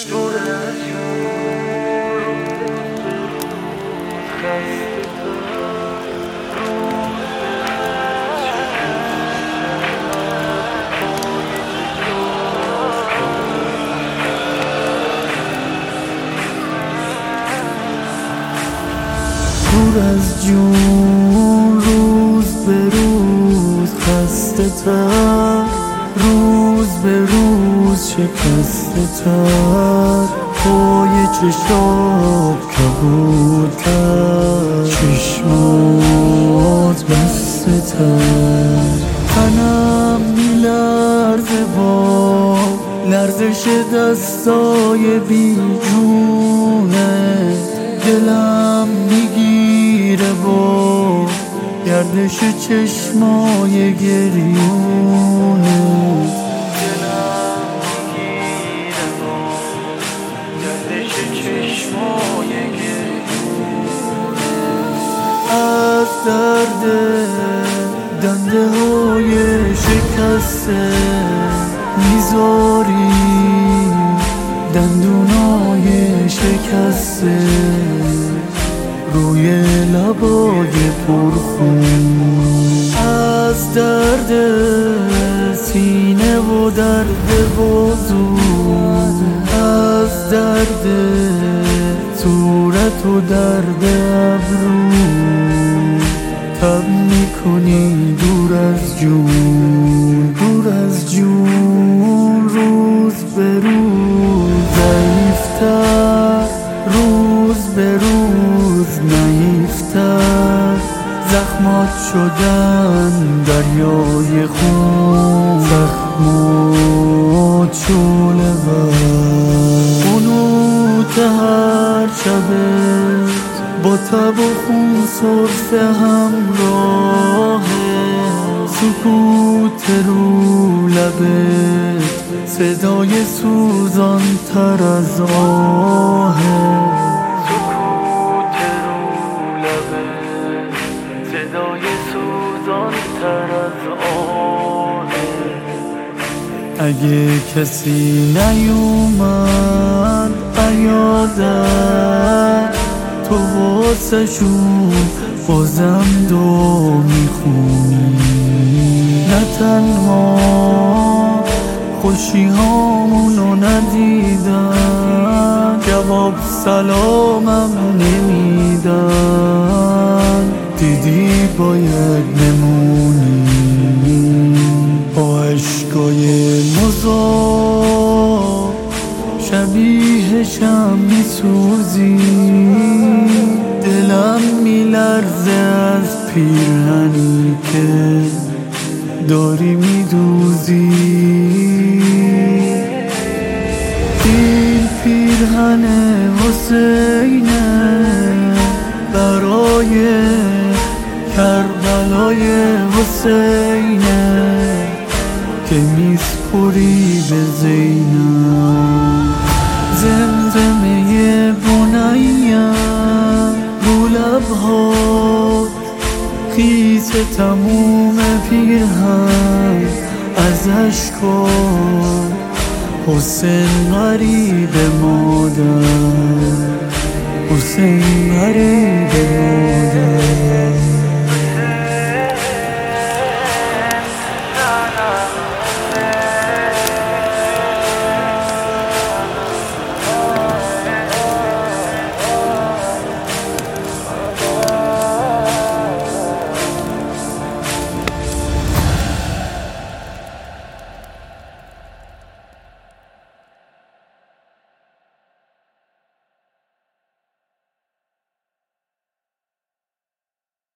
دور از جون روز به روز خسته تر، روز به روز شکسته تر، پای چشات کبودتر، چشمات بسته تر، تنم میلرزه با لرزش دستای بیجونه، دلم میگیره با گردش چشمای گریونه، دلم میگیره با گردش چشمای گریونه، از درد دنده های شکسته میذاری دندونای شکسته روی لبای پرخون، از درد سینه و درد بازو، از درد صورت و درد ابرو، تب میکنی دور از جون، دور از جون، روز به روز ضعیفتر، روز به روز نحیفتر، زخمات شدن دریای خون، زخمات شعله ور، قنوت هر شبت با تب و خون سرفه همراهه، سکوت رو لبت صدای سوزان تر از آهه، سکوت رو لبت صدای سوزان تر از آهه، اگه کسی نیومد عیادت تو واسه شون بازم دو میخونی، نه تنها خوشی هامونو ندیدن، جواب سلامم نمیدن، دیدی باید نمونی، با عشقای مذاب شبیه شم میسوزی، دلم میلرزه از پیرهنی که داری میدوزی، این پیرهن حسینه برای کربلای حسینه که میسپری به زینب، زمزمه بنیم رو لبهات، خیس تموم پیرهن از اشکات، حسین غریب مادر، حسین غریب مادر.